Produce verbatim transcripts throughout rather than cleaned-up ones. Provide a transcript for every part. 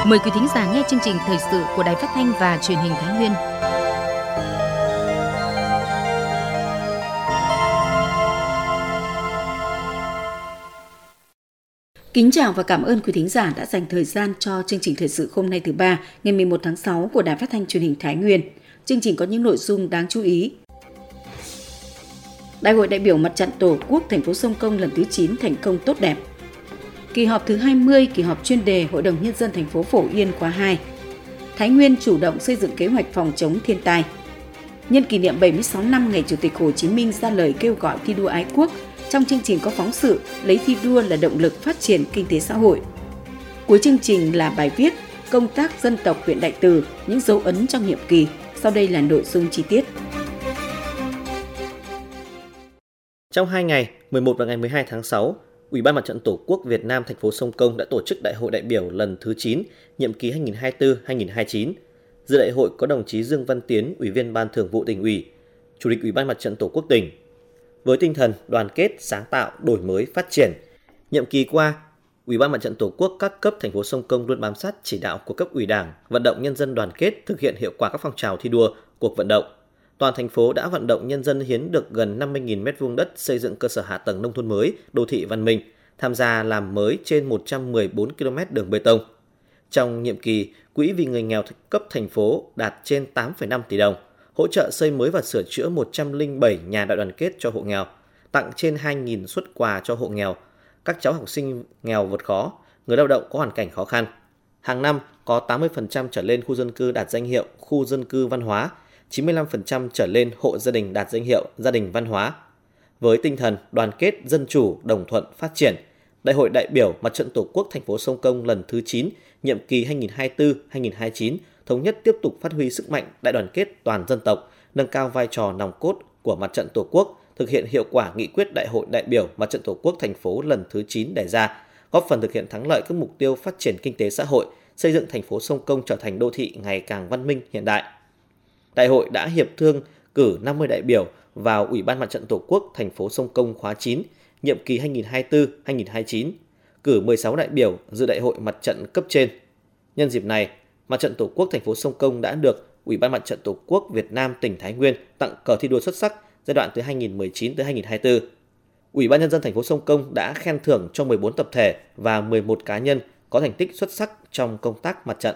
Mời quý thính giả nghe chương trình thời sự của Đài Phát thanh và Truyền hình Thái Nguyên. Kính chào và cảm ơn quý thính giả đã dành thời gian cho chương trình thời sự hôm nay thứ ba, ngày mười một tháng sáu của Đài Phát thanh Truyền hình Thái Nguyên. Chương trình có những nội dung đáng chú ý. Đại hội đại biểu Mặt trận Tổ quốc thành phố Sông Công lần thứ chín thành công tốt đẹp. Kỳ họp thứ hai mươi, kỳ họp chuyên đề Hội đồng Nhân dân thành phố Phổ Yên khóa hai. Thái Nguyên chủ động xây dựng kế hoạch phòng chống thiên tai. Nhân kỷ niệm bảy mươi sáu năm ngày Chủ tịch Hồ Chí Minh ra lời kêu gọi thi đua ái quốc, trong chương trình có phóng sự lấy thi đua là động lực phát triển kinh tế xã hội. Cuối chương trình là bài viết Công tác dân tộc huyện Đại Từ, những dấu ấn trong nhiệm kỳ. Sau đây là nội dung chi tiết. Trong hai ngày, mười một và ngày mười hai tháng sáu, Ủy ban Mặt trận Tổ quốc Việt Nam thành phố Sông Công đã tổ chức Đại hội đại biểu lần thứ chín, nhiệm kỳ hai nghìn không trăm hai mươi tư đến hai nghìn không trăm hai mươi chín. Dự đại hội có đồng chí Dương Văn Tiến, Ủy viên Ban Thường vụ Tỉnh ủy, Chủ tịch Ủy ban Mặt trận Tổ quốc tỉnh. Với tinh thần đoàn kết, sáng tạo, đổi mới, phát triển, nhiệm kỳ qua, Ủy ban Mặt trận Tổ quốc các cấp thành phố Sông Công luôn bám sát chỉ đạo của cấp ủy Đảng, vận động nhân dân đoàn kết, thực hiện hiệu quả các phong trào thi đua, cuộc vận động. Toàn thành phố đã vận động nhân dân hiến được gần năm mươi nghìn mét vuông đất xây dựng cơ sở hạ tầng nông thôn mới, đô thị văn minh, tham gia làm mới trên một trăm mười bốn ki lô mét đường bê tông. Trong nhiệm kỳ, Quỹ vì người nghèo cấp thành phố đạt trên tám phẩy năm tỷ đồng, hỗ trợ xây mới và sửa chữa một trăm lẻ bảy nhà đại đoàn kết cho hộ nghèo, tặng trên hai nghìn suất quà cho hộ nghèo, các cháu học sinh nghèo vượt khó, người lao động có hoàn cảnh khó khăn. Hàng năm có tám mươi phần trăm trở lên khu dân cư đạt danh hiệu khu dân cư văn hóa, chín mươi lăm phần trăm trở lên hộ gia đình đạt danh hiệu gia đình văn hóa. Với tinh thần đoàn kết, dân chủ, đồng thuận, phát triển, Đại hội đại biểu Mặt trận Tổ quốc thành phố Sông Công lần thứ chín, nhiệm kỳ hai nghìn không trăm hai mươi tư đến hai nghìn không trăm hai mươi chín, thống nhất tiếp tục phát huy sức mạnh đại đoàn kết toàn dân tộc, nâng cao vai trò nòng cốt của Mặt trận Tổ quốc, thực hiện hiệu quả nghị quyết Đại hội đại biểu Mặt trận Tổ quốc thành phố lần thứ chín đề ra, góp phần thực hiện thắng lợi các mục tiêu phát triển kinh tế xã hội, xây dựng thành phố Sông Công trở thành đô thị ngày càng văn minh hiện đại. Đại hội đã hiệp thương cử năm mươi đại biểu vào Ủy ban Mặt trận Tổ quốc thành phố Sông Công khóa chín, nhiệm kỳ hai nghìn không trăm hai mươi tư đến hai nghìn không trăm hai mươi chín, cử mười sáu đại biểu dự đại hội mặt trận cấp trên. Nhân dịp này, Mặt trận Tổ quốc thành phố Sông Công đã được Ủy ban Mặt trận Tổ quốc Việt Nam tỉnh Thái Nguyên tặng cờ thi đua xuất sắc giai đoạn từ hai nghìn không trăm mười chín tới hai nghìn không trăm hai mươi tư. Ủy ban Nhân dân thành phố Sông Công đã khen thưởng cho mười bốn tập thể và mười một cá nhân có thành tích xuất sắc trong công tác mặt trận.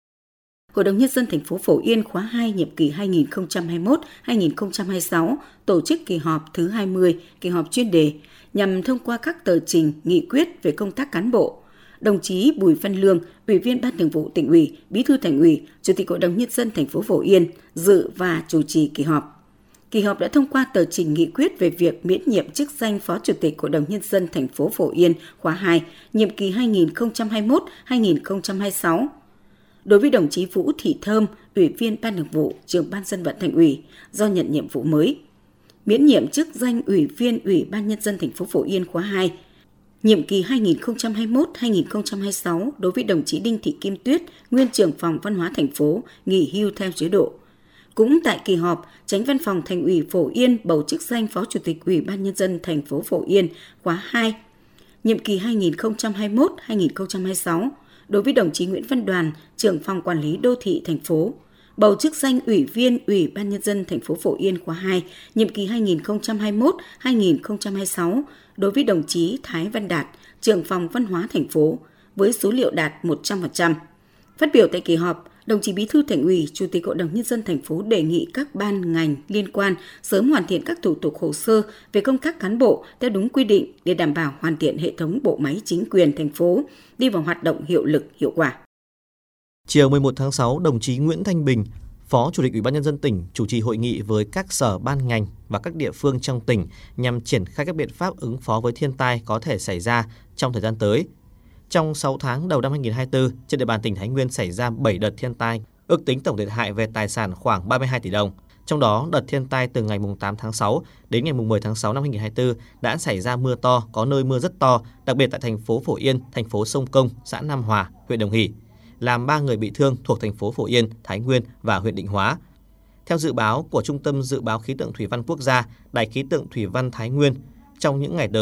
Hội đồng Nhân dân thành phố Phổ Yên khóa hai nhiệm kỳ hai nghìn không trăm hai mươi mốt đến hai nghìn không trăm hai mươi sáu tổ chức kỳ họp thứ hai mươi, kỳ họp chuyên đề nhằm thông qua các tờ trình, nghị quyết về công tác cán bộ. Đồng chí Bùi Văn Lương, Ủy viên Ban Thường vụ Tỉnh ủy, Bí thư Thành ủy, Chủ tịch Hội đồng Nhân dân thành phố Phổ Yên dự và chủ trì kỳ họp. Kỳ họp đã thông qua tờ trình nghị quyết về việc miễn nhiệm chức danh Phó Chủ tịch Hội đồng Nhân dân thành phố Phổ Yên khóa hai, nhiệm kỳ hai nghìn không trăm hai mươi mốt đến hai nghìn không trăm hai mươi sáu. Đối với đồng chí Vũ Thị Thơm, Ủy viên Ban Thường vụ, Trưởng ban Dân vận Thành ủy, do nhận nhiệm vụ mới, miễn nhiệm chức danh Ủy viên Ủy ban Nhân dân thành phố Phổ Yên khóa hai, nhiệm kỳ hai nghìn không trăm hai mươi mốt đến hai nghìn không trăm hai mươi sáu đối với đồng chí Đinh Thị Kim Tuyết, nguyên trưởng phòng Văn hóa thành phố, nghỉ hưu theo chế độ. Cũng tại kỳ họp, Chánh Văn phòng Thành ủy Phổ Yên bầu chức danh Phó Chủ tịch Ủy ban Nhân dân thành phố Phổ Yên khóa hai, nhiệm kỳ hai nghìn không trăm hai mươi mốt đến hai nghìn không trăm hai mươi sáu. Đối với đồng chí Nguyễn Văn Đoàn, trưởng phòng quản lý đô thị thành phố, bầu chức danh Ủy viên Ủy ban Nhân dân thành phố Phổ Yên khóa hai, nhiệm kỳ hai nghìn không trăm hai mươi mốt đến hai nghìn không trăm hai mươi sáu. Đối với đồng chí Thái Văn Đạt, trưởng phòng văn hóa thành phố, với số liệu đạt một trăm phần trăm. Phát biểu tại kỳ họp, đồng chí Bí thư Thành ủy, Chủ tịch Hội đồng Nhân dân thành phố đề nghị các ban ngành liên quan sớm hoàn thiện các thủ tục hồ sơ về công tác cán bộ theo đúng quy định để đảm bảo hoàn thiện hệ thống bộ máy chính quyền thành phố đi vào hoạt động hiệu lực, hiệu quả. Chiều mười một tháng sáu, đồng chí Nguyễn Thanh Bình, Phó Chủ tịch Ủy ban Nhân dân tỉnh chủ trì hội nghị với các sở ban ngành và các địa phương trong tỉnh nhằm triển khai các biện pháp ứng phó với thiên tai có thể xảy ra trong thời gian tới. Trong sáu tháng đầu năm hai nghìn không trăm hai mươi tư, trên địa bàn tỉnh Thái Nguyên xảy ra bảy đợt thiên tai, ước tính tổng thiệt hại về tài sản khoảng ba mươi hai tỷ đồng. Trong đó, đợt thiên tai từ ngày tám tháng sáu đến ngày mười tháng sáu năm hai nghìn không trăm hai mươi tư đã xảy ra mưa to, có nơi mưa rất to, đặc biệt tại thành phố Phổ Yên, thành phố Sông Công, xã Nam Hòa, huyện Đồng Hỷ, làm ba người bị thương thuộc thành phố Phổ Yên, Thái Nguyên và huyện Định Hóa. Theo dự báo của Trung tâm Dự báo Khí tượng Thủy văn Quốc gia, Đài khí tượng Thủy văn Thái Nguyên, trong những ngày tới,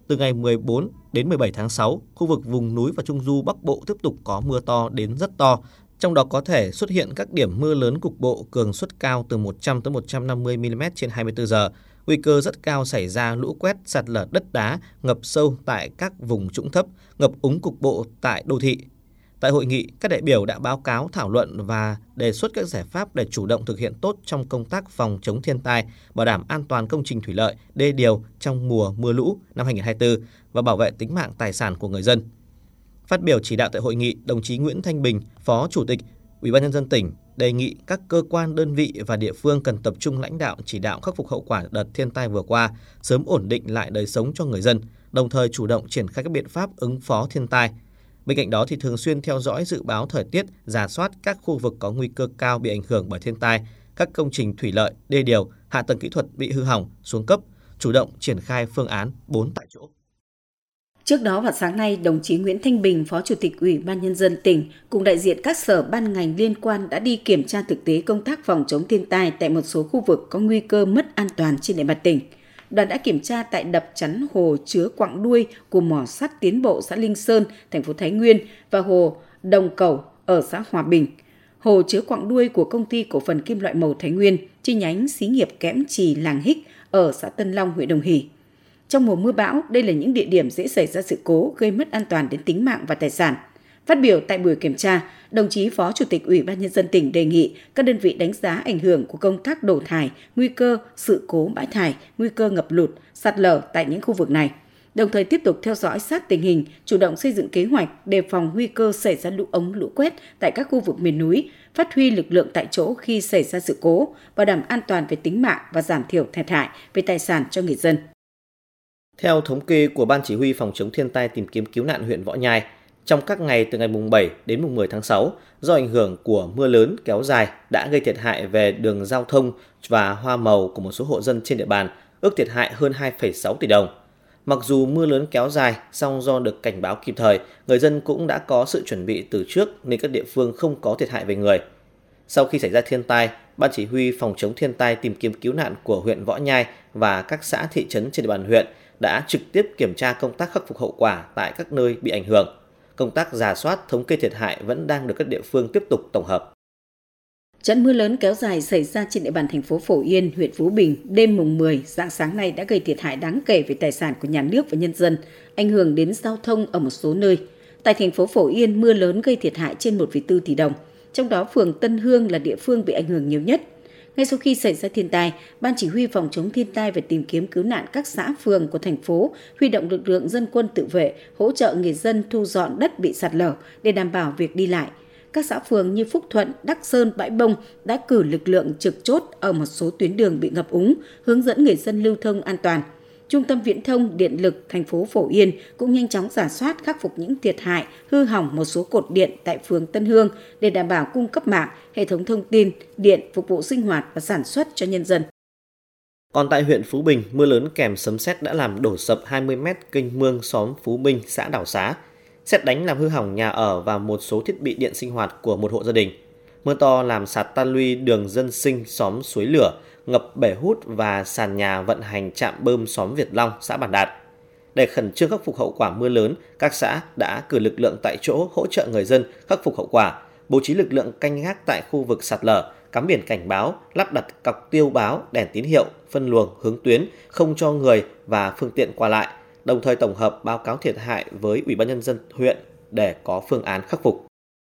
Từ ngày mười bốn đến mười bảy tháng sáu, khu vực vùng núi và Trung du Bắc Bộ tiếp tục có mưa to đến rất to. Trong đó có thể xuất hiện các điểm mưa lớn cục bộ cường suất cao từ một trăm tới một trăm năm mươi mi-li-mét trên hai mươi tư giờ. Nguy cơ rất cao xảy ra lũ quét, sạt lở đất đá, ngập sâu tại các vùng trũng thấp, ngập úng cục bộ tại đô thị. Tại hội nghị, các đại biểu đã báo cáo thảo luận và đề xuất các giải pháp để chủ động thực hiện tốt trong công tác phòng chống thiên tai, bảo đảm an toàn công trình thủy lợi, đê điều trong mùa mưa lũ năm hai không hai tư và bảo vệ tính mạng tài sản của người dân. Phát biểu chỉ đạo tại hội nghị, đồng chí Nguyễn Thanh Bình, Phó Chủ tịch Ủy ban nhân dân tỉnh đề nghị các cơ quan, đơn vị và địa phương cần tập trung lãnh đạo chỉ đạo khắc phục hậu quả đợt thiên tai vừa qua, sớm ổn định lại đời sống cho người dân, đồng thời chủ động triển khai các biện pháp ứng phó thiên tai. Bên cạnh đó thì thường xuyên theo dõi dự báo thời tiết, rà soát các khu vực có nguy cơ cao bị ảnh hưởng bởi thiên tai, các công trình thủy lợi, đê điều, hạ tầng kỹ thuật bị hư hỏng, xuống cấp, chủ động triển khai phương án bốn tại chỗ. Trước đó vào sáng nay, đồng chí Nguyễn Thanh Bình, Phó Chủ tịch Ủy ban nhân dân tỉnh cùng đại diện các sở ban ngành liên quan đã đi kiểm tra thực tế công tác phòng chống thiên tai tại một số khu vực có nguy cơ mất an toàn trên địa bàn tỉnh. Đoàn đã kiểm tra tại đập chắn hồ chứa quặng đuôi của mỏ sắt Tiến Bộ xã Linh Sơn, thành phố Thái Nguyên và hồ Đồng Cẩu ở xã Hòa Bình. Hồ chứa quặng đuôi của công ty cổ phần kim loại màu Thái Nguyên, chi nhánh xí nghiệp kẽm chì Làng Hích ở xã Tân Long, huyện Đồng Hỷ. Trong mùa mưa bão, đây là những địa điểm dễ xảy ra sự cố gây mất an toàn đến tính mạng và tài sản. Phát biểu tại buổi kiểm tra, đồng chí Phó Chủ tịch Ủy ban nhân dân tỉnh đề nghị các đơn vị đánh giá ảnh hưởng của công tác đổ thải, nguy cơ sự cố bãi thải, nguy cơ ngập lụt, sạt lở tại những khu vực này. Đồng thời tiếp tục theo dõi sát tình hình, chủ động xây dựng kế hoạch đề phòng nguy cơ xảy ra lũ ống, lũ quét tại các khu vực miền núi, phát huy lực lượng tại chỗ khi xảy ra sự cố, bảo đảm an toàn về tính mạng và giảm thiểu thiệt hại về tài sản cho người dân. Theo thống kê của Ban Chỉ huy Phòng chống thiên tai tìm kiếm cứu nạn huyện Võ Nhai, trong các ngày từ ngày mùng bảy đến mùng mười tháng sáu, do ảnh hưởng của mưa lớn kéo dài đã gây thiệt hại về đường giao thông và hoa màu của một số hộ dân trên địa bàn, ước thiệt hại hơn hai phẩy sáu tỷ đồng. Mặc dù mưa lớn kéo dài, song do được cảnh báo kịp thời, người dân cũng đã có sự chuẩn bị từ trước nên các địa phương không có thiệt hại về người. Sau khi xảy ra thiên tai, Ban Chỉ huy Phòng chống thiên tai tìm kiếm cứu nạn của huyện Võ Nhai và các xã thị trấn trên địa bàn huyện đã trực tiếp kiểm tra công tác khắc phục hậu quả tại các nơi bị ảnh hưởng. Công tác rà soát, thống kê thiệt hại vẫn đang được các địa phương tiếp tục tổng hợp. Trận mưa lớn kéo dài xảy ra trên địa bàn thành phố Phổ Yên, huyện Phú Bình đêm mùng mười, rạng sáng nay đã gây thiệt hại đáng kể về tài sản của nhà nước và nhân dân, ảnh hưởng đến giao thông ở một số nơi. Tại thành phố Phổ Yên, mưa lớn gây thiệt hại trên một phẩy bốn tỷ đồng, trong đó phường Tân Hương là địa phương bị ảnh hưởng nhiều nhất. Ngay sau khi xảy ra thiên tai, Ban Chỉ huy Phòng chống thiên tai và tìm kiếm cứu nạn các xã phường của thành phố huy động lực lượng dân quân tự vệ hỗ trợ người dân thu dọn đất bị sạt lở để đảm bảo việc đi lại. Các xã phường như Phúc Thuận, Đắc Sơn, Bãi Bông đã cử lực lượng trực chốt ở một số tuyến đường bị ngập úng, hướng dẫn người dân lưu thông an toàn. Trung tâm Viễn thông Điện lực thành phố Phổ Yên cũng nhanh chóng rà soát khắc phục những thiệt hại, hư hỏng một số cột điện tại phường Tân Hương để đảm bảo cung cấp mạng, hệ thống thông tin, điện phục vụ sinh hoạt và sản xuất cho nhân dân. Còn tại huyện Phú Bình, mưa lớn kèm sấm sét đã làm đổ sập hai mươi mét kênh mương xóm Phú Bình, xã Đảo Xá. Sét đánh làm hư hỏng nhà ở và một số thiết bị điện sinh hoạt của một hộ gia đình. Mưa to làm sạt tan luy đường dân sinh xóm Suối Lửa, ngập bể hút và sàn nhà vận hành trạm bơm xóm Việt Long, xã Bản Đạt. Để khẩn trương khắc phục hậu quả mưa lớn, các xã đã cử lực lượng tại chỗ hỗ trợ người dân khắc phục hậu quả, bố trí lực lượng canh gác tại khu vực sạt lở, cắm biển cảnh báo, lắp đặt cọc tiêu báo, đèn tín hiệu, phân luồng, hướng tuyến, không cho người và phương tiện qua lại, đồng thời tổng hợp báo cáo thiệt hại với Ủy ban nhân dân huyện để có phương án khắc phục.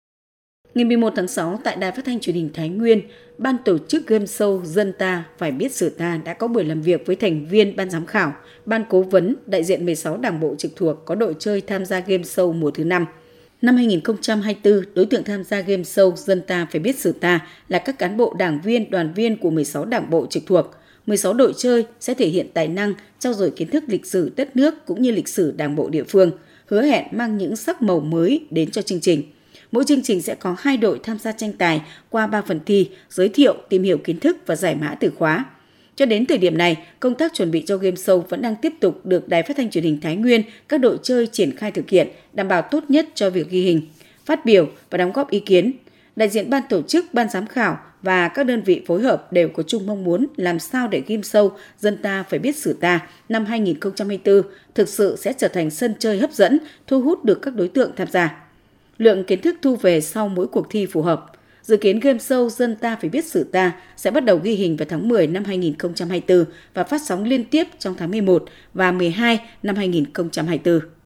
Ngày mười một tháng sáu, tại Đài Phát thanh Truyền hình Thái Nguyên, Ban tổ chức game show Dân ta phải biết sử ta đã có buổi làm việc với thành viên ban giám khảo, ban cố vấn, đại diện mười sáu đảng bộ trực thuộc có đội chơi tham gia game show mùa thứ năm. Năm hai không hai tư, đối tượng tham gia game show Dân ta phải biết sử ta là các cán bộ đảng viên, đoàn viên của mười sáu đảng bộ trực thuộc. mười sáu đội chơi sẽ thể hiện tài năng, trau dồi kiến thức lịch sử đất nước cũng như lịch sử đảng bộ địa phương, hứa hẹn mang những sắc màu mới đến cho chương trình. Mỗi chương trình sẽ có hai đội tham gia tranh tài qua ba phần thi, giới thiệu, tìm hiểu kiến thức và giải mã từ khóa. Cho đến thời điểm này, công tác chuẩn bị cho game show vẫn đang tiếp tục được Đài Phát thanh Truyền hình Thái Nguyên, các đội chơi triển khai thực hiện, đảm bảo tốt nhất cho việc ghi hình, phát biểu và đóng góp ý kiến. Đại diện ban tổ chức, ban giám khảo và các đơn vị phối hợp đều có chung mong muốn làm sao để game show Dân ta phải biết sử ta năm hai nghìn không trăm hai mươi tư thực sự sẽ trở thành sân chơi hấp dẫn, thu hút được các đối tượng tham gia. Lượng kiến thức thu về sau mỗi cuộc thi phù hợp. Dự kiến game show Dân ta phải biết sử ta sẽ bắt đầu ghi hình vào tháng mười năm hai nghìn không trăm hai mươi tư và phát sóng liên tiếp trong tháng mười một và mười hai năm hai nghìn không trăm hai mươi tư.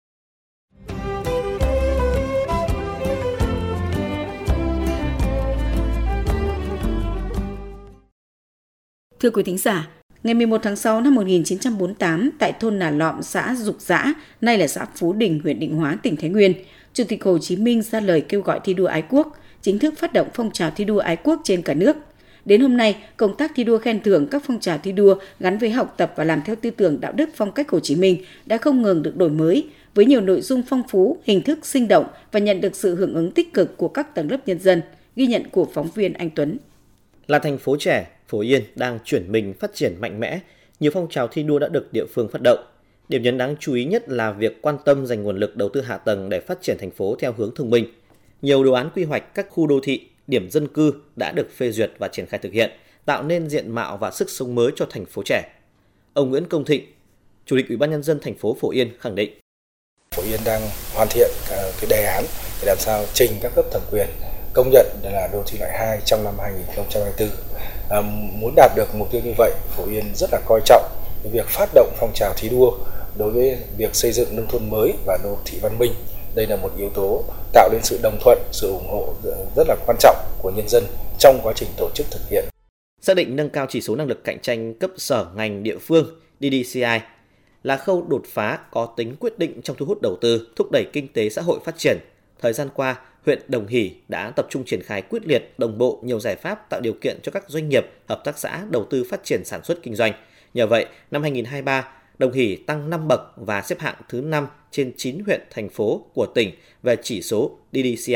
Thưa quý thính giả, ngày mười một tháng sáu năm một nghìn chín trăm bốn mươi tám, tại thôn Nà Lọm, xã Dục Dã, nay là xã Phú Đình, huyện Định Hóa, tỉnh Thái Nguyên, Chủ tịch Hồ Chí Minh ra lời kêu gọi thi đua ái quốc, chính thức phát động phong trào thi đua ái quốc trên cả nước. Đến hôm nay, công tác thi đua khen thưởng các phong trào thi đua gắn với học tập và làm theo tư tưởng đạo đức phong cách Hồ Chí Minh đã không ngừng được đổi mới, với nhiều nội dung phong phú, hình thức sinh động và nhận được sự hưởng ứng tích cực của các tầng lớp nhân dân, ghi nhận của phóng viên Anh Tuấn. Là thành phố trẻ, Phổ Yên đang chuyển mình phát triển mạnh mẽ, nhiều phong trào thi đua đã được địa phương phát động. Điểm nhấn đáng chú ý nhất là việc quan tâm dành nguồn lực đầu tư hạ tầng để phát triển thành phố theo hướng thông minh. Nhiều đồ án quy hoạch các khu đô thị, điểm dân cư đã được phê duyệt và triển khai thực hiện, tạo nên diện mạo và sức sống mới cho thành phố trẻ. Ông Nguyễn Công Thịnh, Chủ tịch Ủy ban Nhân dân thành phố Phổ Yên khẳng định. Phổ Yên đang hoàn thiện cái đề án để làm sao trình các cấp thẩm quyền công nhận là đô thị loại hai trong năm hai nghìn không trăm hai mươi tư. À, muốn đạt được mục tiêu như vậy, Phổ Yên rất là coi trọng việc phát động phong trào thi đua đối với việc xây dựng nông thôn mới và đô thị văn minh. Đây là một yếu tố tạo nên sự đồng thuận, sự ủng hộ rất là quan trọng của nhân dân trong quá trình tổ chức thực hiện. Xác định nâng cao chỉ số năng lực cạnh tranh cấp sở ngành địa phương D D C I là khâu đột phá có tính quyết định trong thu hút đầu tư, thúc đẩy kinh tế xã hội phát triển. Thời gian qua, huyện Đồng Hỷ đã tập trung triển khai quyết liệt, đồng bộ nhiều giải pháp tạo điều kiện cho các doanh nghiệp, hợp tác xã đầu tư phát triển sản xuất kinh doanh. Nhờ vậy, năm hai nghìn không trăm hai mươi ba, Đồng Hỷ tăng năm bậc và xếp hạng thứ năm trên chín huyện, thành phố của tỉnh về chỉ số D D C I.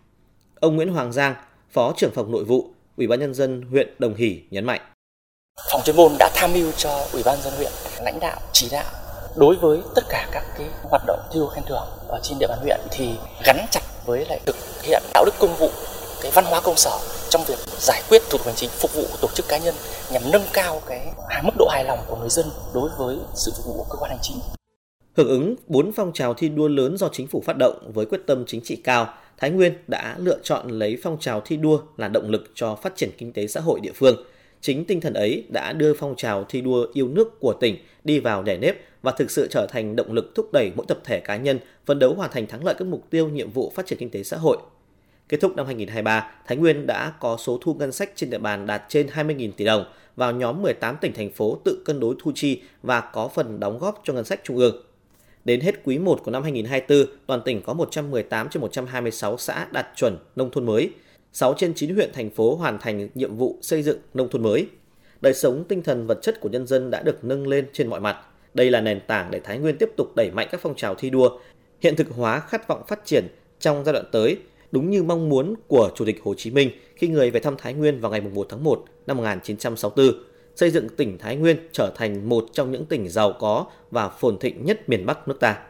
Ông Nguyễn Hoàng Giang, Phó trưởng phòng nội vụ, Ủy ban Nhân dân huyện Đồng Hỷ nhấn mạnh. Phòng chuyên môn đã tham mưu cho Ủy ban Nhân dân huyện lãnh đạo, chỉ đạo đối với tất cả các cái hoạt động thi đua khen thưởng ở trên địa bàn huyện thì gắn chặt với lại thực hiện đạo đức công vụ, cái văn hóa công sở trong việc giải quyết thủ tục hành chính phục vụ tổ chức cá nhân nhằm nâng cao cái mức độ hài lòng của người dân đối với sự phục vụ của cơ quan hành chính. Hưởng ứng bốn phong trào thi đua lớn do chính phủ phát động với quyết tâm chính trị cao, Thái Nguyên đã lựa chọn lấy phong trào thi đua là động lực cho phát triển kinh tế xã hội địa phương. Chính tinh thần ấy đã đưa phong trào thi đua yêu nước của tỉnh đi vào nề nếp và thực sự trở thành động lực thúc đẩy mỗi tập thể cá nhân phấn đấu hoàn thành thắng lợi các mục tiêu nhiệm vụ phát triển kinh tế xã hội. Kết thúc năm hai nghìn không trăm hai mươi ba, Thái Nguyên đã có số thu ngân sách trên địa bàn đạt trên hai mươi nghìn tỷ đồng, vào nhóm mười tám tỉnh thành phố tự cân đối thu chi và có phần đóng góp cho ngân sách trung ương. Đến hết quý một của năm hai nghìn không trăm hai mươi tư, toàn tỉnh có một trăm mười tám trên một trăm hai mươi sáu xã đạt chuẩn nông thôn mới, sáu trên chín huyện thành phố hoàn thành nhiệm vụ xây dựng nông thôn mới. Đời sống tinh thần vật chất của nhân dân đã được nâng lên trên mọi mặt. Đây là nền tảng để Thái Nguyên tiếp tục đẩy mạnh các phong trào thi đua, hiện thực hóa khát vọng phát triển trong giai đoạn tới, đúng như mong muốn của Chủ tịch Hồ Chí Minh khi người về thăm Thái Nguyên vào ngày một tháng một năm một nghìn chín trăm sáu mươi tư, xây dựng tỉnh Thái Nguyên trở thành một trong những tỉnh giàu có và phồn thịnh nhất miền Bắc nước ta.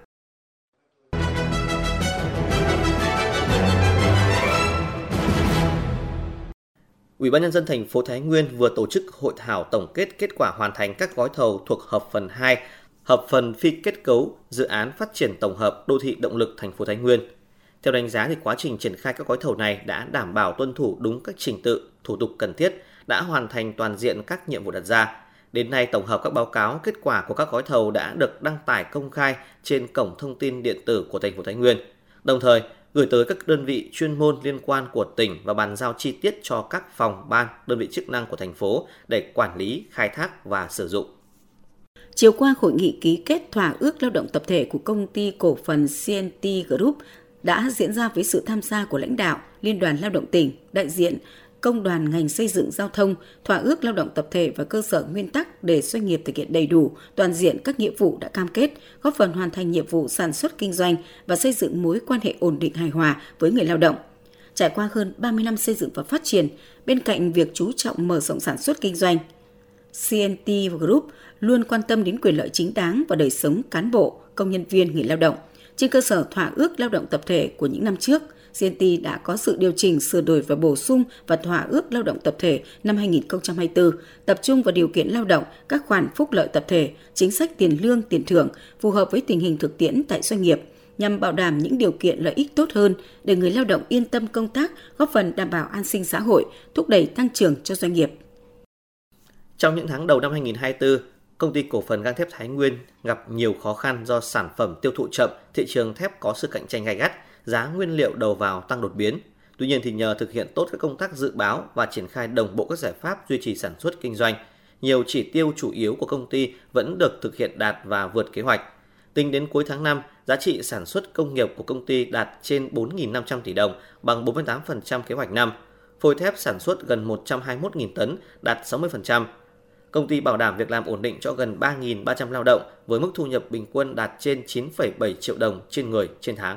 Ủy ban Nhân dân thành phố Thái Nguyên vừa tổ chức hội thảo tổng kết kết quả hoàn thành các gói thầu thuộc hợp phần hai, hợp phần phi kết cấu dự án phát triển tổng hợp đô thị động lực thành phố Thái Nguyên. Theo đánh giá thì quá trình triển khai các gói thầu này đã đảm bảo tuân thủ đúng các trình tự, thủ tục cần thiết, đã hoàn thành toàn diện các nhiệm vụ đặt ra. Đến nay, tổng hợp các báo cáo kết quả của các gói thầu đã được đăng tải công khai trên cổng thông tin điện tử của thành phố Thái Nguyên. Đồng thời, gửi tới các đơn vị chuyên môn liên quan của tỉnh và bàn giao chi tiết cho các phòng, ban, đơn vị chức năng của thành phố để quản lý, khai thác và sử dụng. Chiều qua, hội nghị ký kết thỏa ước lao động tập thể của công ty cổ phần xê en tê Group đã diễn ra với sự tham gia của lãnh đạo Liên đoàn Lao động tỉnh, đại diện Công đoàn ngành xây dựng giao thông, thỏa ước lao động tập thể và cơ sở nguyên tắc để doanh nghiệp thực hiện đầy đủ, toàn diện các nghĩa vụ đã cam kết, góp phần hoàn thành nhiệm vụ sản xuất kinh doanh và xây dựng mối quan hệ ổn định hài hòa với người lao động. Trải qua hơn ba mươi năm xây dựng và phát triển, bên cạnh việc chú trọng mở rộng sản xuất kinh doanh, xê en tê Group luôn quan tâm đến quyền lợi chính đáng và đời sống cán bộ, công nhân viên, người lao động. Trên cơ sở thỏa ước lao động tập thể của những năm trước, xê en tê đã có sự điều chỉnh, sửa đổi và bổ sung và thỏa ước lao động tập thể năm hai nghìn không trăm hai mươi tư, tập trung vào điều kiện lao động, các khoản phúc lợi tập thể, chính sách tiền lương, tiền thưởng phù hợp với tình hình thực tiễn tại doanh nghiệp, nhằm bảo đảm những điều kiện lợi ích tốt hơn để người lao động yên tâm công tác, góp phần đảm bảo an sinh xã hội, thúc đẩy tăng trưởng cho doanh nghiệp. Trong những tháng đầu năm hai nghìn không trăm hai mươi tư, Công ty Cổ phần Gang thép Thái Nguyên gặp nhiều khó khăn do sản phẩm tiêu thụ chậm, thị trường thép có sự cạnh tranh gay gắt, giá nguyên liệu đầu vào tăng đột biến. Tuy nhiên thì nhờ thực hiện tốt các công tác dự báo và triển khai đồng bộ các giải pháp duy trì sản xuất kinh doanh, nhiều chỉ tiêu chủ yếu của công ty vẫn được thực hiện đạt và vượt kế hoạch. Tính đến cuối tháng năm, giá trị sản xuất công nghiệp của công ty đạt trên bốn nghìn năm trăm tỷ đồng, bằng bốn mươi tám phần trăm kế hoạch năm. Phôi thép sản xuất gần một trăm hai mươi mốt nghìn tấn, đạt sáu mươi phần trăm. Công ty bảo đảm việc làm ổn định cho gần ba nghìn ba trăm lao động với mức thu nhập bình quân đạt trên chín phẩy bảy triệu đồng trên người trên tháng.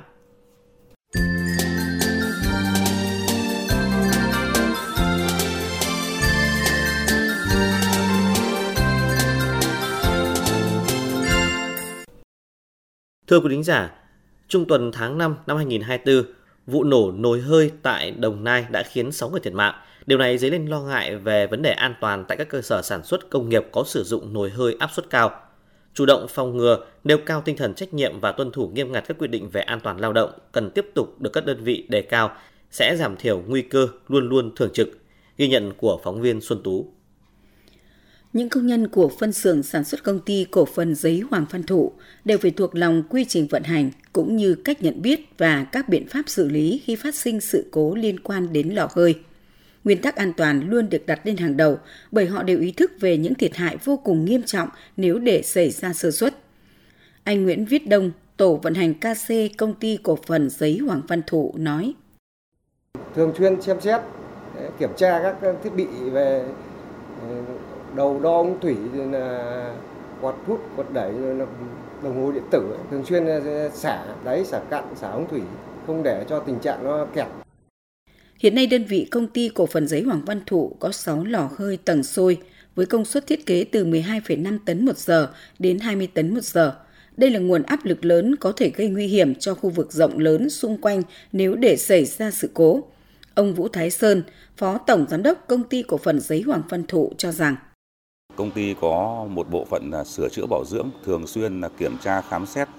Thưa quý thính giả, trung tuần tháng năm năm hai nghìn không trăm hai mươi tư, vụ nổ nồi hơi tại Đồng Nai đã khiến sáu người thiệt mạng. Điều này dấy lên lo ngại về vấn đề an toàn tại các cơ sở sản xuất công nghiệp có sử dụng nồi hơi áp suất cao. Chủ động phòng ngừa, nêu cao tinh thần trách nhiệm và tuân thủ nghiêm ngặt các quy định về an toàn lao động cần tiếp tục được các đơn vị đề cao, sẽ giảm thiểu nguy cơ luôn luôn thường trực. Ghi nhận của phóng viên Xuân Tú. Những công nhân của phân xưởng sản xuất công ty cổ phần giấy Hoàng Văn Thụ đều phải thuộc lòng quy trình vận hành cũng như cách nhận biết và các biện pháp xử lý khi phát sinh sự cố liên quan đến lò hơi. Nguyên tắc an toàn luôn được đặt lên hàng đầu bởi họ đều ý thức về những thiệt hại vô cùng nghiêm trọng nếu để xảy ra sơ suất. Anh Nguyễn Viết Đông, tổ vận hành ca xê công ty cổ phần giấy Hoàng Văn Thụ nói: Thường xuyên xem xét, kiểm tra các thiết bị về đầu đo ống thủy, là quạt hút, quạt đẩy, đồng hồ điện tử, thường xuyên xả đáy, xả cặn, xả ống thủy, không để cho tình trạng nó kẹt. Hiện nay đơn vị công ty cổ phần giấy Hoàng Văn Thụ có sáu lò hơi tầng sôi với công suất thiết kế từ mười hai phẩy năm tấn một giờ đến hai mươi tấn một giờ. Đây là nguồn áp lực lớn có thể gây nguy hiểm cho khu vực rộng lớn xung quanh nếu để xảy ra sự cố. Ông Vũ Thái Sơn, Phó Tổng Giám đốc Công ty Cổ phần Giấy Hoàng Văn Thụ cho rằng: Công ty có một bộ phận là sửa chữa bảo dưỡng, thường xuyên là kiểm tra khám xét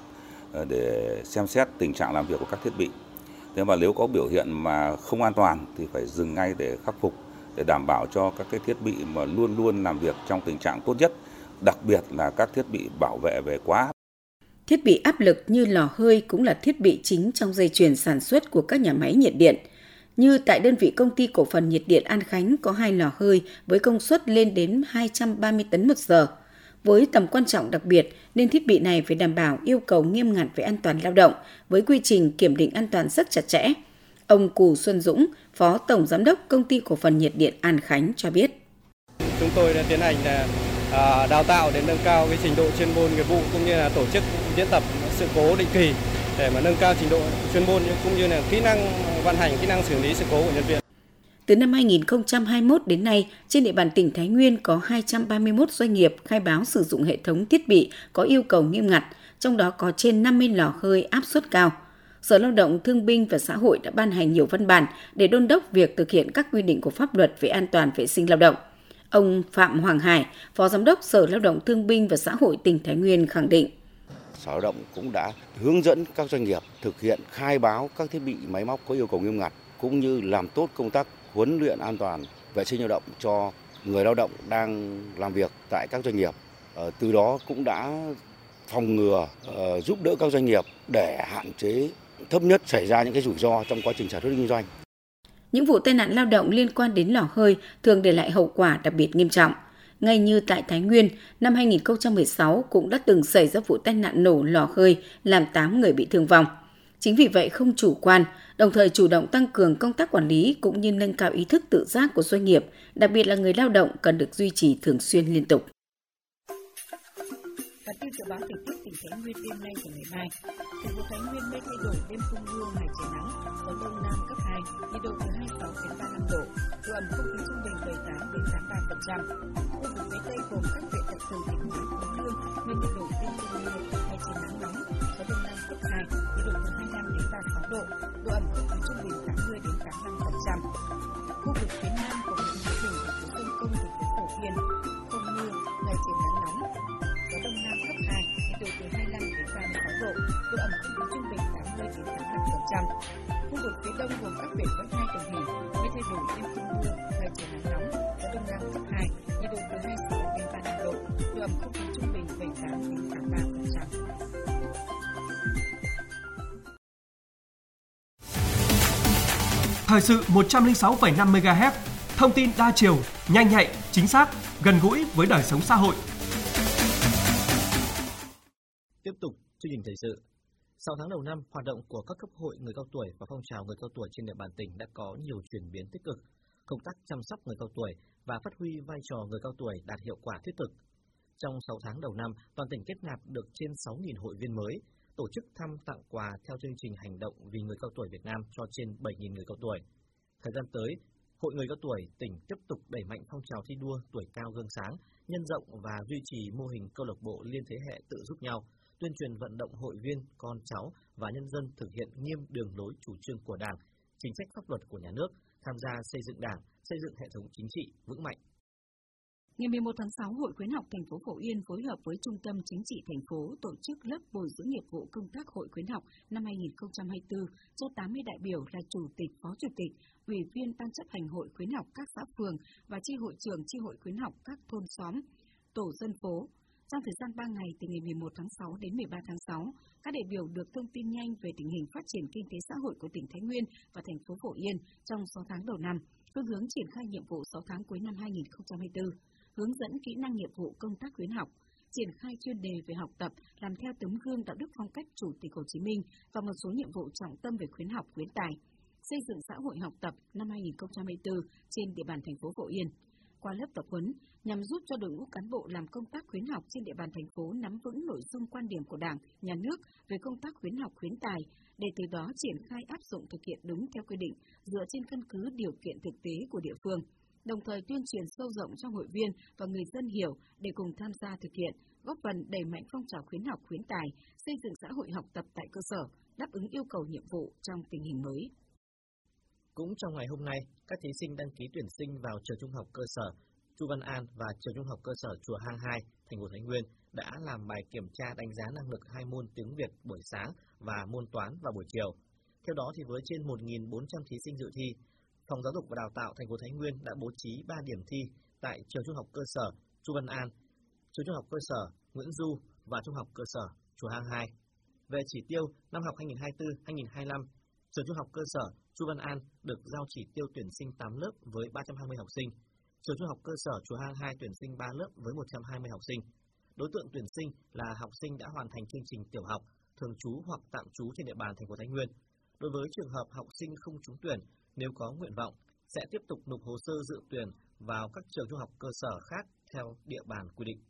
để xem xét tình trạng làm việc của các thiết bị. Thế mà nếu có biểu hiện mà không an toàn thì phải dừng ngay để khắc phục, để đảm bảo cho các cái thiết bị mà luôn luôn làm việc trong tình trạng tốt nhất, đặc biệt là các thiết bị bảo vệ về quá áp. Thiết bị áp lực như lò hơi cũng là thiết bị chính trong dây chuyền sản xuất của các nhà máy nhiệt điện. Như tại đơn vị công ty cổ phần nhiệt điện An Khánh có hai lò hơi với công suất lên đến hai trăm ba mươi tấn một giờ. Với tầm quan trọng đặc biệt nên thiết bị này phải đảm bảo yêu cầu nghiêm ngặt về an toàn lao động với quy trình kiểm định an toàn rất chặt chẽ. Ông Cù Xuân Dũng, Phó Tổng Giám đốc Công ty Cổ phần Nhiệt điện An Khánh cho biết: Chúng tôi đã tiến hành là đào tạo để nâng cao cái trình độ chuyên môn nghiệp vụ cũng như là tổ chức diễn tập sự cố định kỳ để mà nâng cao trình độ chuyên môn cũng như là kỹ năng vận hành, kỹ năng xử lý sự cố của nhân viên. Từ năm hai nghìn không trăm hai mươi mốt đến nay, trên địa bàn tỉnh Thái Nguyên có hai trăm ba mươi mốt doanh nghiệp khai báo sử dụng hệ thống thiết bị có yêu cầu nghiêm ngặt, trong đó có trên năm mươi lò hơi áp suất cao. Sở Lao động Thương binh và Xã hội đã ban hành nhiều văn bản để đôn đốc việc thực hiện các quy định của pháp luật về an toàn vệ sinh lao động. Ông Phạm Hoàng Hải, Phó Giám đốc Sở Lao động Thương binh và Xã hội tỉnh Thái Nguyên khẳng định: Sở Lao động cũng đã hướng dẫn các doanh nghiệp thực hiện khai báo các thiết bị máy móc có yêu cầu nghiêm ngặt, cũng như làm tốt công tác huấn luyện an toàn vệ sinh lao động cho người lao động đang làm việc tại các doanh nghiệp. Từ đó cũng đã phòng ngừa, giúp đỡ các doanh nghiệp để hạn chế thấp nhất xảy ra những cái rủi ro trong quá trình sản xuất kinh doanh. Những vụ tai nạn lao động liên quan đến lò hơi thường để lại hậu quả đặc biệt nghiêm trọng. Ngay như tại Thái Nguyên, năm hai nghìn không trăm mười sáu cũng đã từng xảy ra vụ tai nạn nổ lò hơi làm tám người bị thương vong. Chính vì vậy không chủ quan, đồng thời chủ động tăng cường công tác quản lý cũng như nâng cao ý thức tự giác của doanh nghiệp, đặc biệt là người lao động cần được duy trì thường xuyên liên tục. Bản tin dự báo thời tiết tỉnh Thái Nguyên đêm nay và ngày mai. Thành phố Thái Nguyên mây thay đổi, đêm không mưa, ngày trời nắng, gió đông nam cấp hai, nhiệt độ từ hai mươi sáu đến ba mươi lăm độ, độ ẩm không khí trung bình bảy mươi tám đến tám mươi ba phần trăm. Khu vực phía Tây gồm các huyện Đại Từ, Định Hóa, Phú Lương, mây thay đổi, đêm không mưa, ngày trời nắng nóng, gió đông nam cấp hai, nhiệt độ từ hai mươi lăm đến ba mươi sáu độ, độ ẩm không khí trung bình tám mươi đến tám mươi lăm phần trăm. Khu vực phía Nam của huyện Thái Bình, thành phố Sông Công, thành phố Phổ Yên, không mưa, ngày trời nắng nóng, gió đông nam cấp hai, nhiệt độ từ hai mươi lăm đến ba mươi sáu độ, độ ẩm không khí trung bình tám mươi đến tám mươi lăm phần trăm. Khu vực phía Đông gồm các huyện Võ Nhai, Đồng Hỷ, mây thay đổi, đêm không mưa, ngày trời nắng nóng, gió đông nam cấp hai, nhiệt độ từ hai mươi sáu đến ba mươi lăm độ, độ ẩm không khí trung bình bảy mươi tám đến tám mươi ba phần trăm. Thời sự một trăm lẻ sáu phẩy năm mê ga héc, thông tin đa chiều, nhanh nhạy, chính xác, gần gũi với đời sống xã hội. Tiếp tục chương trình thời sự. Sau tháng đầu năm, hoạt động của các cấp hội người cao tuổi và phong trào người cao tuổi trên địa bàn tỉnh đã có nhiều chuyển biến tích cực. Công tác chăm sóc người cao tuổi và phát huy vai trò người cao tuổi đạt hiệu quả thiết thực. Trong sáu tháng đầu năm, toàn tỉnh kết nạp được trên sáu nghìn hội viên mới, tổ chức thăm tặng quà theo chương trình hành động vì người cao tuổi Việt Nam cho trên bảy nghìn người cao tuổi. Thời gian tới, Hội người cao tuổi tỉnh tiếp tục đẩy mạnh phong trào thi đua tuổi cao gương sáng, nhân rộng và duy trì mô hình câu lạc bộ liên thế hệ tự giúp nhau, tuyên truyền vận động hội viên, con cháu và nhân dân thực hiện nghiêm đường lối chủ trương của Đảng, chính sách pháp luật của nhà nước, tham gia xây dựng Đảng, xây dựng hệ thống chính trị vững mạnh. Ngày mười một tháng sáu, Hội khuyến học thành phố Phổ Yên phối hợp với Trung tâm Chính trị thành phố tổ chức lớp bồi dưỡng nghiệp vụ công tác Hội khuyến học năm hai nghìn không trăm hai mươi tư cho tám mươi đại biểu là chủ tịch, phó chủ tịch, ủy viên ban chấp hành Hội khuyến học các xã phường và chi hội trưởng chi hội khuyến học các thôn xóm, tổ dân phố. Trong thời gian ba ngày từ ngày mười một tháng sáu đến mười ba tháng sáu, các đại biểu được thông tin nhanh về tình hình phát triển kinh tế xã hội của tỉnh Thái Nguyên và thành phố Phổ Yên trong sáu tháng đầu năm, phương hướng triển khai nhiệm vụ sáu tháng cuối năm hai nghìn không trăm hai mươi tư. Hướng dẫn kỹ năng nghiệp vụ công tác khuyến học, triển khai chuyên đề về học tập, làm theo tấm gương đạo đức phong cách Chủ tịch Hồ Chí Minh và một số nhiệm vụ trọng tâm về khuyến học khuyến tài, xây dựng xã hội học tập năm hai nghìn không trăm hai mươi tư trên địa bàn thành phố Phổ Yên. Qua lớp tập huấn, nhằm giúp cho đội ngũ cán bộ làm công tác khuyến học trên địa bàn thành phố nắm vững nội dung quan điểm của Đảng, Nhà nước về công tác khuyến học khuyến tài, để từ đó triển khai áp dụng thực hiện đúng theo quy định dựa trên căn cứ điều kiện thực tế của địa phương. Đồng thời tuyên truyền sâu rộng cho hội viên và người dân hiểu để cùng tham gia thực hiện, góp phần đẩy mạnh phong trào khuyến học khuyến tài, xây dựng xã hội học tập tại cơ sở, đáp ứng yêu cầu nhiệm vụ trong tình hình mới. Cũng trong ngày hôm nay, các thí sinh đăng ký tuyển sinh vào trường trung học cơ sở Chu Văn An và trường trung học cơ sở Chùa Hang hai, thành phố Thái Nguyên đã làm bài kiểm tra đánh giá năng lực hai môn tiếng Việt buổi sáng và môn toán vào buổi chiều. Theo đó thì với trên một nghìn bốn trăm thí sinh dự thi, Phòng Giáo dục và Đào tạo thành phố Thái Nguyên đã bố trí ba điểm thi tại trường trung học cơ sở Chu Văn An, trường trung học cơ sở Nguyễn Du và trung học cơ sở Chùa Hang hai. Về chỉ tiêu năm học hai nghìn không trăm hai mươi tư hai nghìn không trăm hai mươi lăm, trường trung học cơ sở Chu Văn An được giao chỉ tiêu tuyển sinh tám lớp với ba trăm hai mươi học sinh. Trường trung học cơ sở Chùa Hang hai tuyển sinh ba lớp với một trăm hai mươi học sinh. Đối tượng tuyển sinh là học sinh đã hoàn thành chương trình tiểu học, thường trú hoặc tạm trú trên địa bàn thành phố Thái Nguyên. Đối với trường hợp học sinh không trúng tuyển, nếu có nguyện vọng, sẽ tiếp tục nộp hồ sơ dự tuyển vào các trường trung học cơ sở khác theo địa bàn quy định.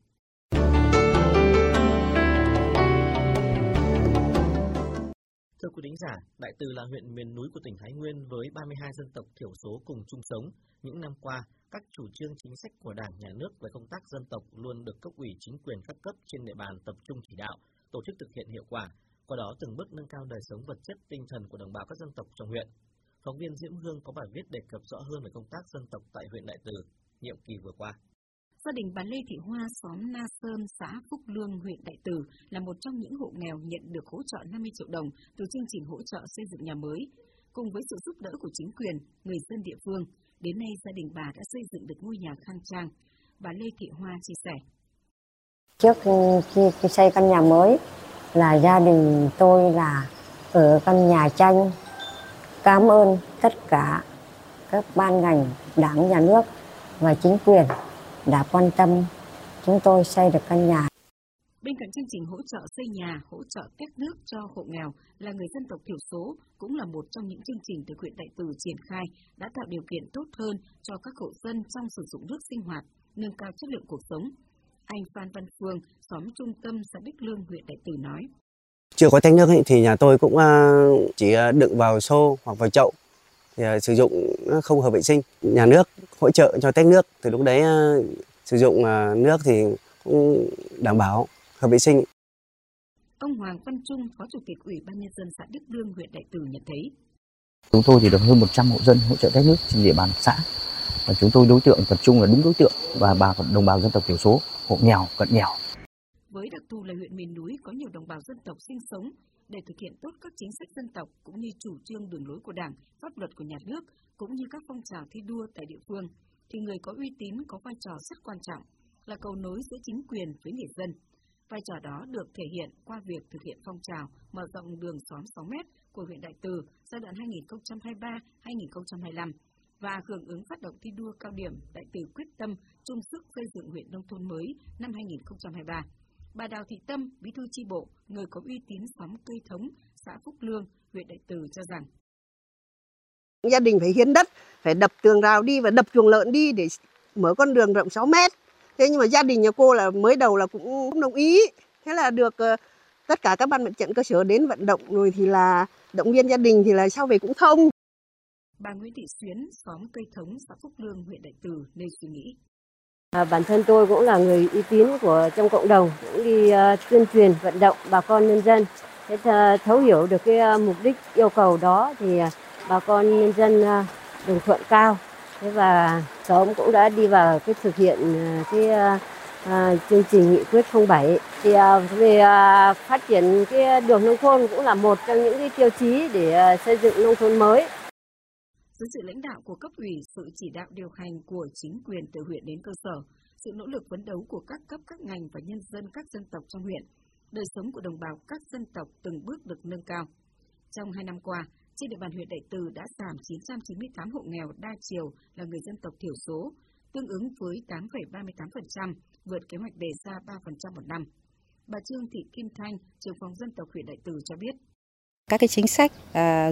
Thưa quý thính giả, Đại Từ là huyện miền núi của tỉnh Thái Nguyên với ba mươi hai dân tộc thiểu số cùng chung sống. Những năm qua, các chủ trương chính sách của Đảng, Nhà nước về công tác dân tộc luôn được cấp ủy chính quyền các cấp trên địa bàn tập trung chỉ đạo, tổ chức thực hiện hiệu quả, qua đó từng bước nâng cao đời sống vật chất, tinh thần của đồng bào các dân tộc trong huyện. Phóng viên Diễm Hương có bài viết đề cập rõ hơn về công tác dân tộc tại huyện Đại Từ nhiệm kỳ vừa qua. Gia đình bà Lê Thị Hoa, xóm Na Sơn, xã Phúc Lương, huyện Đại Từ là một trong những hộ nghèo nhận được hỗ trợ năm mươi triệu đồng từ chương trình hỗ trợ xây dựng nhà mới. Cùng với sự giúp đỡ của chính quyền, người dân địa phương, đến nay gia đình bà đã xây dựng được ngôi nhà khang trang. Bà Lê Thị Hoa chia sẻ. Trước khi xây căn nhà mới là gia đình tôi là ở căn nhà tranh. Cảm ơn tất cả các ban ngành, Đảng, Nhà nước và chính quyền đã quan tâm chúng tôi xây được căn nhà. Bên cạnh chương trình hỗ trợ xây nhà, hỗ trợ tét nước cho hộ nghèo là người dân tộc thiểu số cũng là một trong những chương trình từ huyện Đại Từ triển khai đã tạo điều kiện tốt hơn cho các hộ dân trong sử dụng nước sinh hoạt, nâng cao chất lượng cuộc sống. Anh Phan Văn Phương, xóm Trung Tâm, xã Đức Lương, huyện Đại Từ nói. Chưa có tách nước ấy, thì nhà tôi cũng chỉ đựng vào xô hoặc vào chậu, thì sử dụng không hợp vệ sinh. Nhà nước hỗ trợ cho tách nước, từ lúc đấy sử dụng nước thì cũng đảm bảo hợp vệ sinh. Ông Hoàng Văn Trung, Phó Chủ tịch Ủy ban Nhân dân xã Đức Lương, huyện Đại Từ nhận thấy. Chúng tôi thì được hơn một trăm hộ dân hỗ trợ tách nước trên địa bàn xã. Và chúng tôi đối tượng tập trung là đúng đối tượng và bà đồng bào dân tộc thiểu số, hộ nghèo, cận nghèo. Với đặc thù là huyện miền núi có nhiều đồng bào dân tộc sinh sống, để thực hiện tốt các chính sách dân tộc cũng như chủ trương đường lối của Đảng, pháp luật của nhà nước cũng như các phong trào thi đua tại địa phương, thì người có uy tín có vai trò rất quan trọng, là cầu nối giữa chính quyền với người dân. Vai trò đó được thể hiện qua việc thực hiện phong trào mở rộng đường xóm sáu mét của huyện Đại Từ giai đoạn hai nghìn không trăm hai mươi ba đến hai nghìn không trăm hai mươi lăm và hưởng ứng phát động thi đua cao điểm Đại Từ quyết tâm chung sức xây dựng huyện nông thôn mới năm hai nghìn không trăm hai mươi ba. Bà Đào Thị Tâm, Bí thư chi bộ, người có uy tín xóm Cây Thống, xã Phúc Lương, huyện Đại Từ cho rằng gia đình phải hiến đất, phải đập tường rào đi và đập chuồng lợn đi để mở con đường rộng sáu mét. Thế nhưng mà gia đình nhà cô là mới đầu là cũng không đồng ý. Thế là được uh, tất cả các ban mặt trận cơ sở đến vận động rồi thì là động viên gia đình thì là sau về cũng thông. Bà Nguyễn Thị Xuyến, xóm Cây Thống, xã Phúc Lương, huyện Đại Từ nêu suy nghĩ. À, bản thân tôi cũng là người uy tín của trong cộng đồng, cũng đi uh, tuyên truyền vận động bà con nhân dân. Thế uh, thấu hiểu được cái uh, mục đích yêu cầu đó thì uh, bà con nhân dân uh, đồng thuận cao. Thế và xóm cũng đã đi vào cái thực hiện uh, cái uh, uh, chương trình nghị quyết không bảy. Thì uh, về uh, phát triển cái đường nông thôn cũng là một trong những cái tiêu chí để uh, xây dựng nông thôn mới. Dưới sự lãnh đạo của cấp ủy, sự chỉ đạo điều hành của chính quyền từ huyện đến cơ sở, sự nỗ lực phấn đấu của các cấp các ngành và nhân dân các dân tộc trong huyện, đời sống của đồng bào các dân tộc từng bước được nâng cao. Trong hai năm qua, trên địa bàn huyện Đại Từ đã giảm chín trăm chín mươi tám hộ nghèo đa chiều là người dân tộc thiểu số, tương ứng với tám phẩy ba mươi tám phần trăm, vượt kế hoạch đề ra ba phần trăm một năm. Bà Trương Thị Kim Thanh, trưởng phòng dân tộc huyện Đại Từ cho biết. Các cái chính sách à,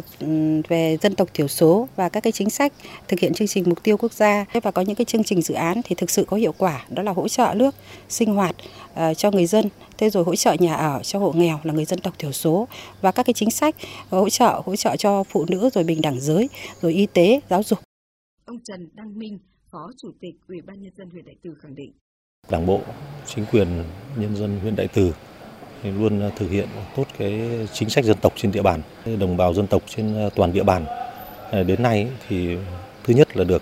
về dân tộc thiểu số và các cái chính sách thực hiện chương trình mục tiêu quốc gia và có những cái chương trình dự án thì thực sự có hiệu quả, đó là hỗ trợ nước sinh hoạt à, cho người dân, thế rồi hỗ trợ nhà ở cho hộ nghèo là người dân tộc thiểu số và các cái chính sách hỗ trợ hỗ trợ cho phụ nữ rồi bình đẳng giới, rồi y tế, giáo dục. Ông Trần Đăng Minh, Phó Chủ tịch Ủy ban Nhân dân huyện Đại Từ khẳng định. Đảng bộ, chính quyền nhân dân huyện Đại Từ luôn thực hiện tốt cái chính sách dân tộc trên địa bàn, đồng bào dân tộc trên toàn địa bàn. Đến nay thì thứ nhất là được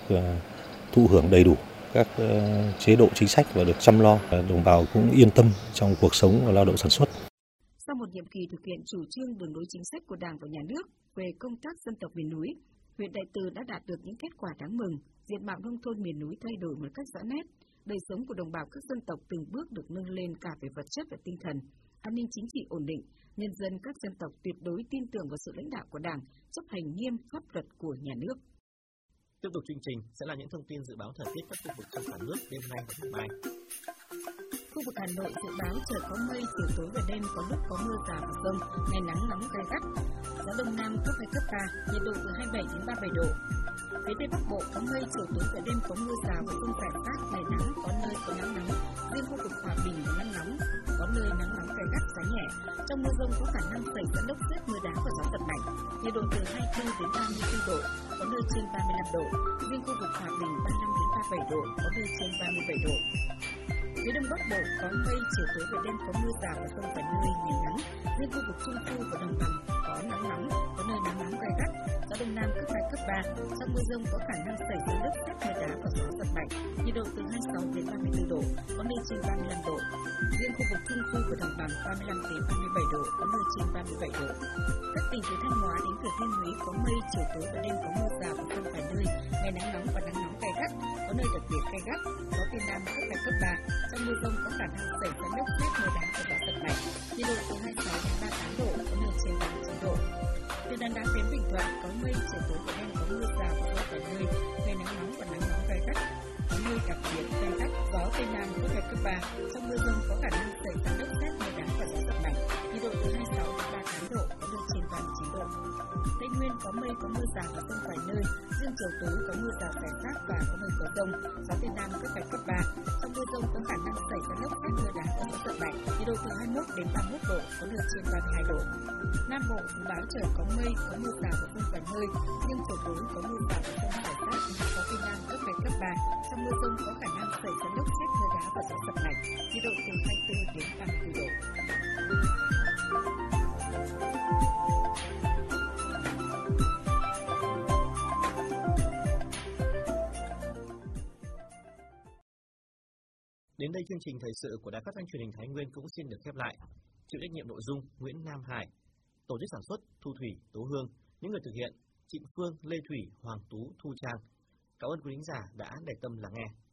thụ hưởng đầy đủ các chế độ chính sách và được chăm lo, đồng bào cũng yên tâm trong cuộc sống và lao động sản xuất. Sau một nhiệm kỳ thực hiện chủ trương đường lối chính sách của Đảng và Nhà nước về công tác dân tộc miền núi, huyện Đại Từ đã đạt được những kết quả đáng mừng, diện mạo nông thôn miền núi thay đổi một cách rõ nét, đời sống của đồng bào các dân tộc từng bước được nâng lên cả về vật chất và tinh thần. An ninh chính trị ổn định, nhân dân các dân tộc tuyệt đối tin tưởng vào sự lãnh đạo của Đảng, chấp hành nghiêm pháp luật của nhà nước. Tiếp tục chương trình sẽ là những thông tin dự báo thời tiết các khu vực trong cả nước đêm nay và ngày mai. Khu vực Hà Nội dự báo trời có mây, chiều tối và đêm có lúc có mưa rào và dông, ngày nắng nóng gay gắt. Gió đông nam cấp hai cấp ba, nhiệt độ từ hai mươi bảy đến ba mươi bảy độ. Phía Tây Bắc Bộ có mây, chiều tối và đêm có mưa rào và dông rải rác, ngày nắng, có nơi có nắng nóng. Riêng khu vực Hòa Bình có nắng nóng, có nơi nắng nóng gay gắt, gió nhẹ. Trong mưa dông có khả năng xảy ra lốc sét, mưa đá và gió giật mạnh. Nhiệt độ từ hai mươi tư đến ba mươi tư độ, có nơi trên ba mươi lăm độ. Riêng khu vực Hòa Bình ba mươi lăm đến ba mươi bảy độ, có nơi trên ba mươi bảy độ. Phía Đông Bắc Bộ có mây, chiều tối và đêm có mưa rào và dông vài nơi, ngày nắng. Riêng khu vực Trung Du và Đồng bằng có nắng nóng, có nơi nắng nóng gay gắt. Gió Đông Nam cấp hai cấp ba. Trong mưa dông có khả năng xảy ra lốc sét, mưa đá và gió giật mạnh. Nhiệt độ từ hai mươi sáu đến ba mươi tư độ, có nơi trên ba mươi lăm độ. Riêng khu vực Trung Du và Đồng bằng ba mươi lăm đến ba mươi bảy độ, có nơi trên ba mươi bảy độ. Các tỉnh từ Thanh Hóa đến Thừa Thiên Huế có mây, chiều tối và đêm có mưa rào và dông vài nơi, ngày nắng nóng và nắng nóng gay gắt, có nơi đặc biệt gay gắt. Gió Tây Nam cấp hai cấp ba. Trong mưa dông có khả năng xảy ra lốc sét, mưa đá và gió giật mạnh. Nhiệt độ từ hai mươi sáu đến ba mươi tám độ, có nơi trên ba mươi chín độ. Từ Đà Nẵng đến Bình Thuận có mây, chiều tối và đêm có mưa rào và dông vài nơi, ngày nắng nóng và nắng nóng gay gắt, có nơi đặc biệt gay gắt. Gió Tây Nam cấp hai cấp ba. Trong mưa dông có khả năng xảy ra lốc sét, mưa đá và gió giật mạnh. Nhiệt độ từ hai mươi sáu đến ba mươi tám độ, có nơi trên ba mươi chín độ. Tây Nguyên Nguyên có mây, có mưa rào và dông vài nơi, riêng chiều tối có mưa rào rải rác và có nơi có dông, gió Tây Nam cấp hai cấp ba. Trong mưa dông có khả năng xảy ra lốc xét, mưa đá và gió giật mạnh, nhiệt độ từ hai mươi mốt đến ba mươi mốt độ, có nơi trên ba mươi hai độ. Nam Bộ dự báo trời có mây, có mưa rào và dông vài nơi, riêng chiều tối có mưa rào và dông rải rác, gió Tây Nam cấp hai cấp ba. Trong mưa dông có khả năng xảy ra lốc xét, mưa đá và gió giật mạnh, nhiệt độ từ hai mươi tư đến ba mươi tư độ. Đến đây chương trình thời sự của Đài Phát thanh Truyền hình Thái Nguyên cũng xin được khép lại. Chịu trách nhiệm nội dung Nguyễn Nam Hải, tổ chức sản xuất Thu Thủy, Tố Hương, những người thực hiện Trịnh Phương, Lê Thủy, Hoàng Tú, Thu Trang. Cảm ơn quý khán giả đã để tâm lắng nghe.